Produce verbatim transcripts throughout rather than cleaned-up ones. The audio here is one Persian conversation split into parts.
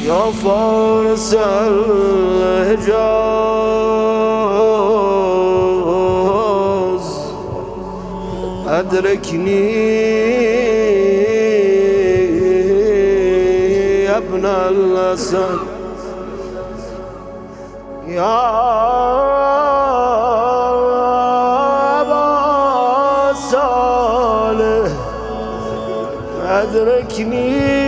یا فارس الحجاز ادرکنی ابن الاسد یا ابا صالح ادرکنی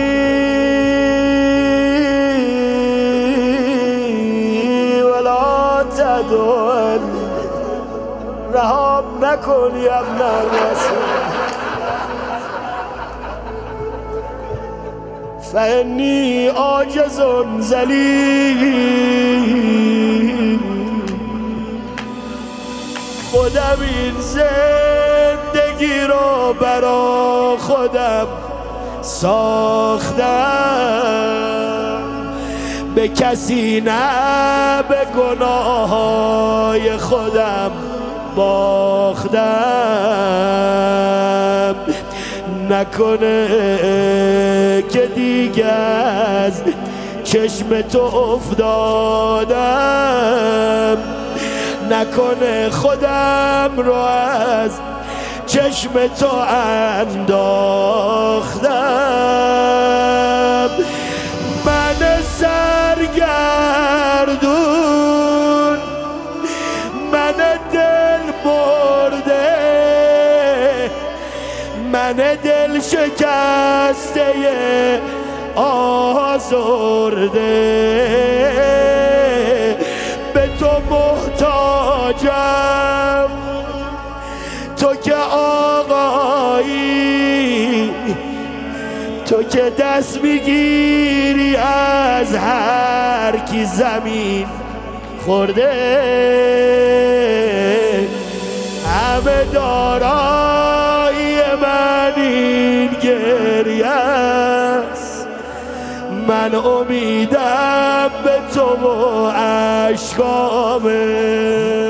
تدون رهام نکن یا ابن الاسد فانی عاجز ذلیل خودم این زندگی رو برا خودم ساختم به کسی نه به گناههای خودم باختم نکنه که دیگه از چشم تو افتادم نکنه خودم رو از چشم تو انداختم من سرگردون من دل برده من دل شکسته آزرده به تو محتاجم تو که آقایی تو که دست میگیری از هر کی زمین خورده همه دارایی من این گریه است من امیدم به تو و اشکامه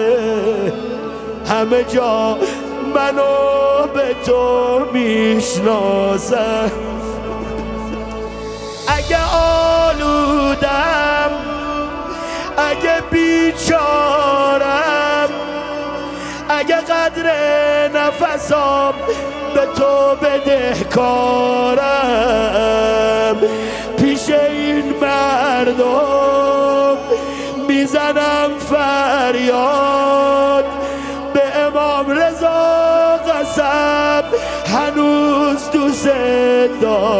همه جا منو به تو میشناسن اگه آلودم اگه بیچارم اگه قدر نفسام به تو بدهکارم پیش این مردم میزنم فریاد به امام رضا قسم هنوز دوست دارم